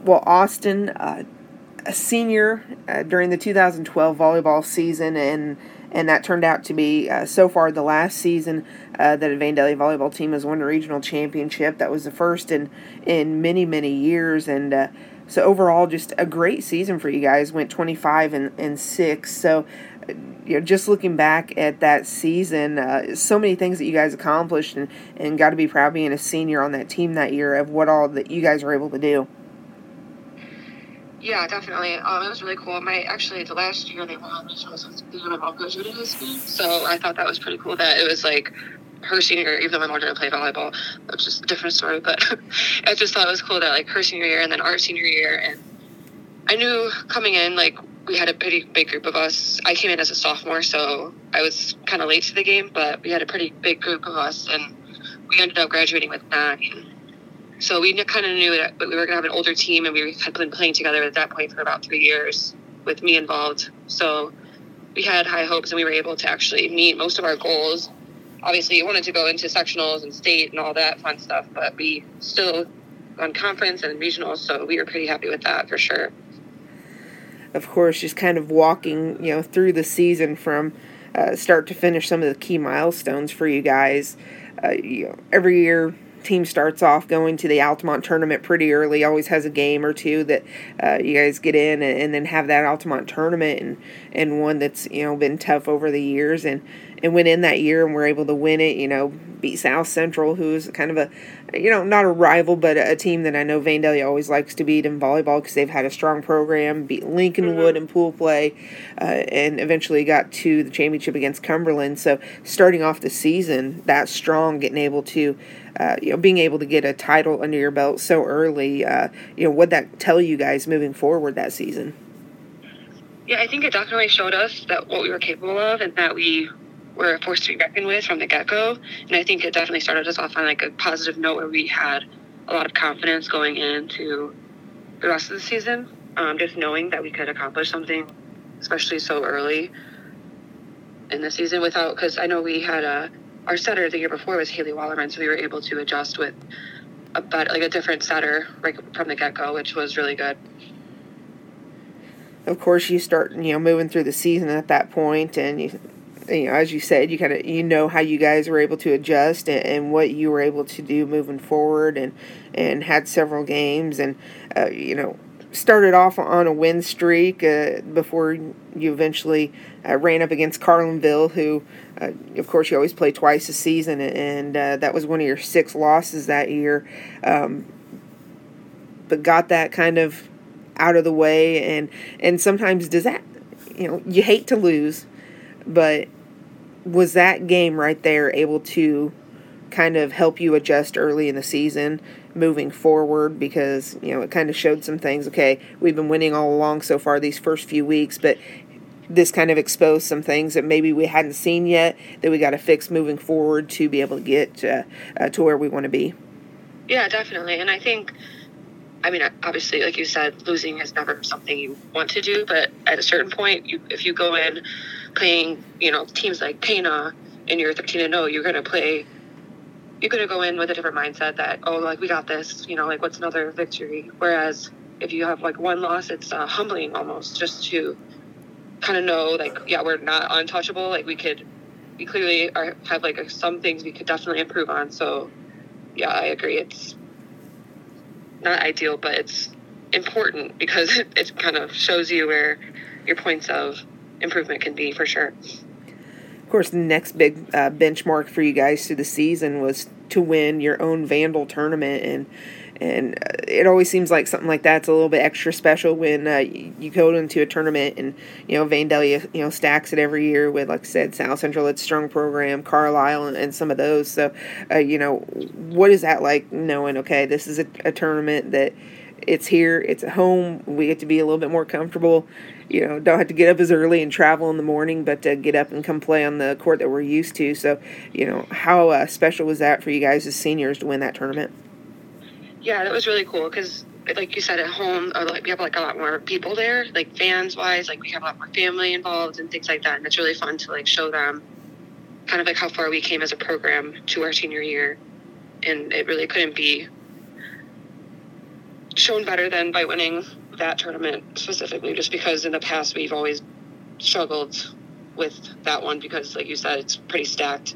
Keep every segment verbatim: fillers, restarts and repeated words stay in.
well, Austin, uh, a senior uh, during the two thousand twelve volleyball season, and and that turned out to be uh, so far the last season uh, that a Vandalia volleyball team has won a regional championship. That was the first in in many many years, and uh, so overall just a great season for you guys. Went twenty-five and, and six. So you know, just looking back at that season, uh, so many things that you guys accomplished, and, and got to be proud being a senior on that team that year of what all that you guys were able to do. Yeah, definitely. Um, it was really cool. My actually the last year they won regionals was the year my mom graduated high school, so I thought that was pretty cool that it was like her senior year, even though my mom didn't play volleyball. That's just a different story, but I just thought it was cool that like her senior year and then our senior year, and I knew coming in like we had a pretty big group of us. I came in as a sophomore, so I was kind of late to the game, but we had a pretty big group of us, and we ended up graduating with nine. So we kind of knew that we were going to have an older team, and we had been playing together at that point for about three years with me involved. So we had high hopes, and we were able to actually meet most of our goals. Obviously, we wanted to go into sectionals and state and all that fun stuff, but we still won conference and regionals, so we were pretty happy with that for sure. Of course, just kind of walking, you know, through the season from uh, start to finish, some of the key milestones for you guys. Uh, you know, every year, team starts off going to the Altamont tournament pretty early. Always has a game or two that uh, you guys get in, and, and then have that Altamont tournament, and, and one that's, you know, been tough over the years, and and went in that year and were able to win it. You know, beat South Central, who's kind of a, you know, not a rival, but a team that I know Vandalia always likes to beat in volleyball because they've had a strong program. Beat Lincolnwood mm-hmm. in pool play, uh, and eventually got to the championship against Cumberland. So starting off the season that strong, getting able to, uh, you know, being able to get a title under your belt so early, uh, you know, what'd that tell you guys moving forward that season? Yeah, I think it definitely showed us that what we were capable of, and that we were a force to be reckoned with from the get-go. And I think it definitely started us off on like a positive note where we had a lot of confidence going into the rest of the season, um, just knowing that we could accomplish something, especially so early in the season without, because I know we had a, our setter the year before was Haley Wallerman, so we were able to adjust with a better, like a different setter right from the get-go, which was really good. Of course, you start, you know, moving through the season at that point, and you, you know, as you said, you kind of, you know, how you guys were able to adjust, and, and what you were able to do moving forward, and and had several games, and uh, you know, started off on a win streak uh, before you eventually uh, ran up against Carlinville, who, uh, of course, you always play twice a season, and uh, that was one of your six losses that year, um, but got that kind of out of the way, and and sometimes does that, you know, you hate to lose, but was that game right there able to kind of help you adjust early in the season moving forward? Because, you know, it kind of showed some things. Okay, we've been winning all along so far these first few weeks, but this kind of exposed some things that maybe we hadn't seen yet that we got to fix moving forward to be able to get uh, uh, to where we want to be. Yeah, definitely. And I think, I mean, obviously, like you said, losing is never something you want to do, but at a certain point, you, if you go in playing, you know, teams like Pana and you're thirteen and oh, you're going to play, you're going to go in with a different mindset that, oh, like, we got this, you know, like, what's another victory? Whereas if you have, like, one loss, it's uh, humbling almost just to kind of know, like, yeah, we're not untouchable. Like, we could, we clearly are, have, like, some things we could definitely improve on. So, yeah, I agree. It's not ideal, but it's important because it, it kind of shows you where your points of improvement can be for sure. Of course, the next big uh, benchmark for you guys through the season was to win your own Vandal tournament, and and uh, it always seems like something like that's a little bit extra special when uh, you, you go into a tournament, and you know Vandalia, you know, stacks it every year with, like I said, South Central, its strong program, Carlisle, and, and some of those. So, uh, you know, what is that like knowing? Okay, this is a, a tournament that it's here, it's at home. We get to be a little bit more comfortable. You know, don't have to get up as early and travel in the morning, but to get up and come play on the court that we're used to. So, you know, how uh, special was that for you guys as seniors to win that tournament? Yeah, that was really cool because, like you said, at home, uh, like we have like a lot more people there, like fans wise, like we have a lot more family involved and things like that. And it's really fun to like show them kind of like how far we came as a program to our senior year. And it really couldn't be shown better than by winning that tournament specifically, just because in the past we've always struggled with that one because, like you said, it's pretty stacked.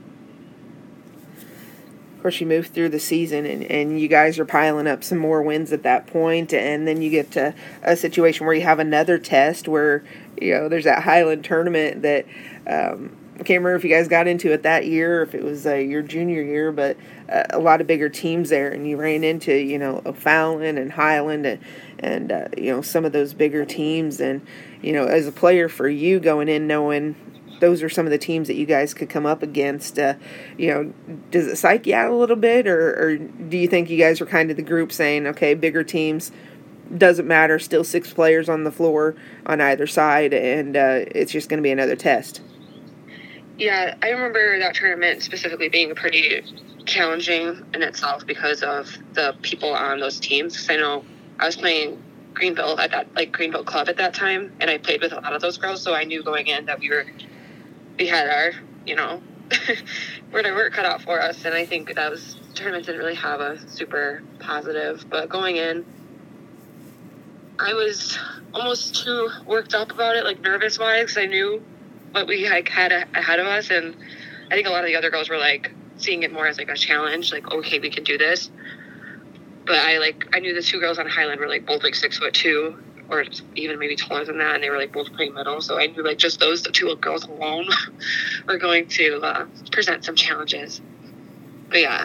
Of course, you move through the season, and, and you guys are piling up some more wins at that point, and then you get to a situation where you have another test where, you know, there's that Highland tournament that um, I can't remember if you guys got into it that year or if it was uh, your junior year, but uh, a lot of bigger teams there, and you ran into, you know, O'Fallon and Highland and, and uh, you know, some of those bigger teams, and, you know, as a player for you going in knowing those are some of the teams that you guys could come up against. Uh, you know, does it psych you out a little bit, or, or do you think you guys were kind of the group saying, okay, bigger teams, doesn't matter, still six players on the floor on either side, and uh, it's just going to be another test? Yeah, I remember that tournament specifically being pretty challenging in itself because of the people on those teams. Because I know I was playing Greenville at that, like Greenville Club at that time, and I played with a lot of those girls, so I knew going in that we were we had our, you know, we're our work cut out for us, and I think that was tournament didn't really have a super positive. But going in, I was almost too worked up about it, like nervous wise, because I knew what we like had ahead of us, and I think a lot of the other girls were like seeing it more as like a challenge, like okay, we can do this. But I like I knew the two girls on Highland were like both like six foot two, or even maybe taller than that, and they were like both pretty middle. So I knew like just those two girls alone were going to uh, present some challenges. But yeah,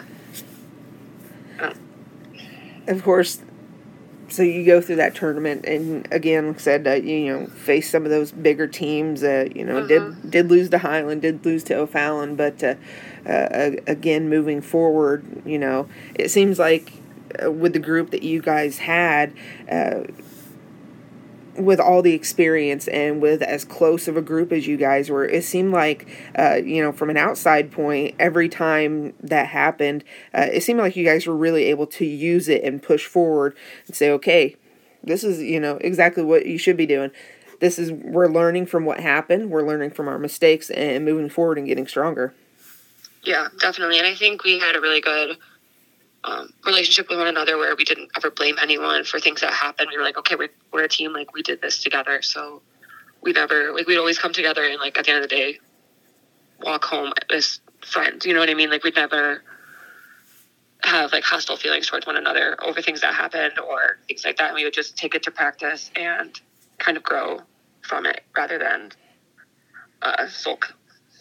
uh. of course. So you go through that tournament, and again, like I said, uh, you know, face some of those bigger teams. Uh, you know, mm-hmm. did did lose to Highland, did lose to O'Fallon, but uh, uh, again, moving forward, you know, it seems like uh, with the group that you guys had, uh, with all the experience and with as close of a group as you guys were, it seemed like, uh, you know, from an outside point, every time that happened, uh, it seemed like you guys were really able to use it and push forward and say, okay, this is, you know, exactly what you should be doing. This is, we're learning from what happened. We're learning from our mistakes and moving forward and getting stronger. Yeah, definitely. And I think we had a really good Um, relationship with one another where we didn't ever blame anyone for things that happened. We were like, okay, we're, we're a team, like we did this together. So we never, like we'd always come together and like at the end of the day, walk home as friends. You know what I mean? Like we'd never have like hostile feelings towards one another over things that happened or things like that. And we would just take it to practice and kind of grow from it rather than uh, sulk.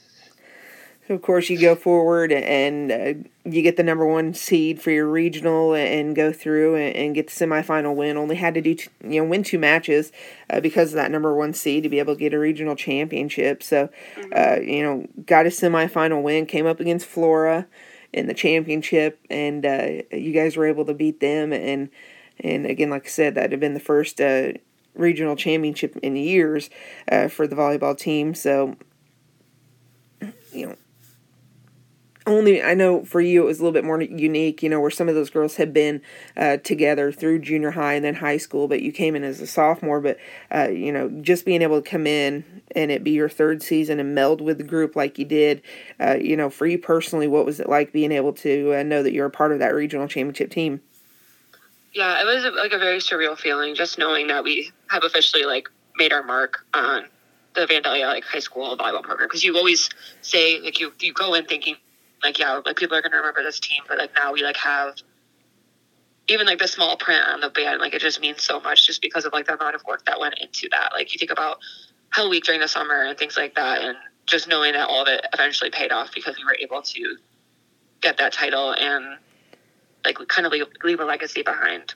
So, of course, you go forward and uh, you get the number one seed for your regional and go through and, and get the semifinal win. Only had to do t- you know win two matches uh, because of that number one seed to be able to get a regional championship. So, uh, you know, got a semifinal win. Came up against Flora in the championship, and uh, you guys were able to beat them. And and again, like I said, that had been the first uh, regional championship in years uh, for the volleyball team. So, you know. Only, I know for you it was a little bit more unique, you know, where some of those girls had been uh, together through junior high and then high school, but you came in as a sophomore. But, uh, you know, just being able to come in and it be your third season and meld with the group like you did, uh, you know, for you personally, what was it like being able to uh, know that you're a part of that regional championship team? Yeah, it was like a very surreal feeling, just knowing that we have officially like made our mark on the Vandalia like high school volleyball program. Because you always say, like, you, you go in thinking, like, yeah, like, people are going to remember this team, but, like, now we, like, have even, like, the small print on the band, like, it just means so much just because of, like, the amount of work that went into that. Like, you think about Hell Week during the summer and things like that, and just knowing that all of it eventually paid off because we were able to get that title and, like, kind of leave, leave a legacy behind.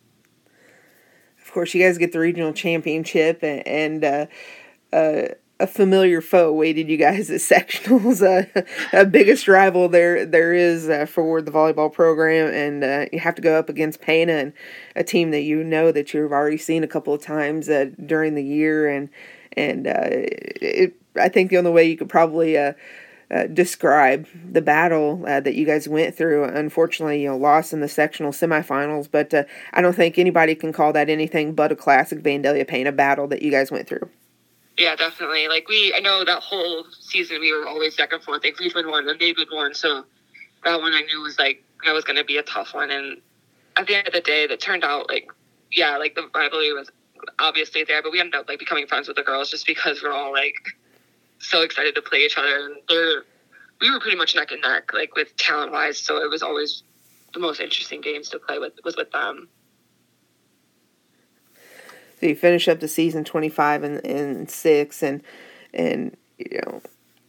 Of course, you guys get the regional championship, and, and uh, uh, a familiar foe awaited you guys at sectionals. Uh, a biggest rival there there is uh, for the volleyball program, and uh, you have to go up against Pana, and a team that you know that you've already seen a couple of times uh, during the year, and and uh, it, I think the only way you could probably uh, uh, describe the battle uh, that you guys went through. Unfortunately, you know, lost in the sectional semifinals, but uh, I don't think anybody can call that anything but a classic Vandalia Pana battle that you guys went through. Yeah, definitely. Like, we, I know that whole season we were always back and forth. Like, we'd win one, and they'd win one. So that one I knew was, like, that was going to be a tough one. And at the end of the day, that turned out like, yeah, like the rivalry was obviously there, but we ended up like becoming friends with the girls just because we're all like so excited to play each other. And they're, we were pretty much neck and neck, like with talent wise. So it was always the most interesting games to play with was with them. So you finish up the season twenty-five and, and six, and and you know,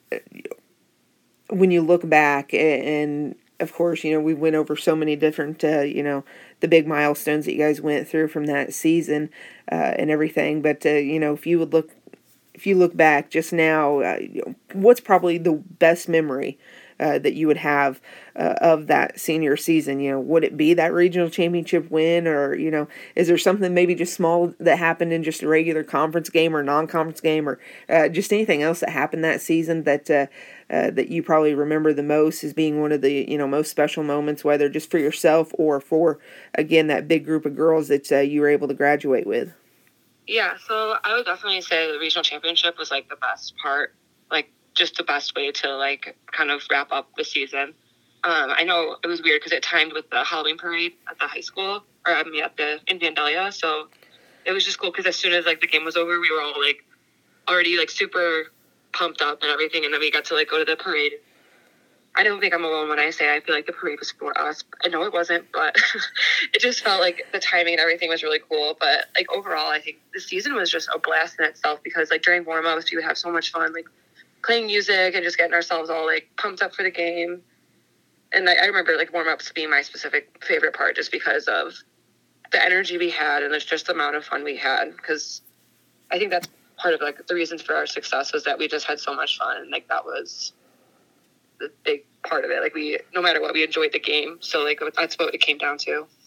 when you look back, and of course, you know, we went over so many different, uh, you know, the big milestones that you guys went through from that season uh, and everything. But uh, you know, if you would look, if you look back just now, uh, you know, what's probably the best memory Uh, that you would have uh, of that senior season? You know, would it be that regional championship win, or, you know, is there something maybe just small that happened in just a regular conference game or non-conference game, or uh, just anything else that happened that season that uh, uh, that you probably remember the most as being one of the, you know, most special moments, whether just for yourself or for, again, that big group of girls that uh, you were able to graduate with? Yeah, so I would definitely say the regional championship was like the best part, like just the best way to like kind of wrap up the season. Um, I know it was weird because it timed with the Halloween parade at the high school, or I mean at the in Vandalia. So it was just cool because as soon as like the game was over, we were all like already like super pumped up and everything, and then we got to like go to the parade. I don't think I'm alone when I say I feel like the parade was for us. I know it wasn't, but it just felt like the timing and everything was really cool. But like overall, I think the season was just a blast in itself because like during warm-ups, we would have so much fun, like playing music and just getting ourselves all like pumped up for the game. And I, I remember like warm-ups being my specific favorite part just because of the energy we had and just the amount of fun we had. Because I think that's part of like the reasons for our success was that we just had so much fun, and like that was the big part of it. Like we, no matter what, we enjoyed the game. So like that's what it came down to.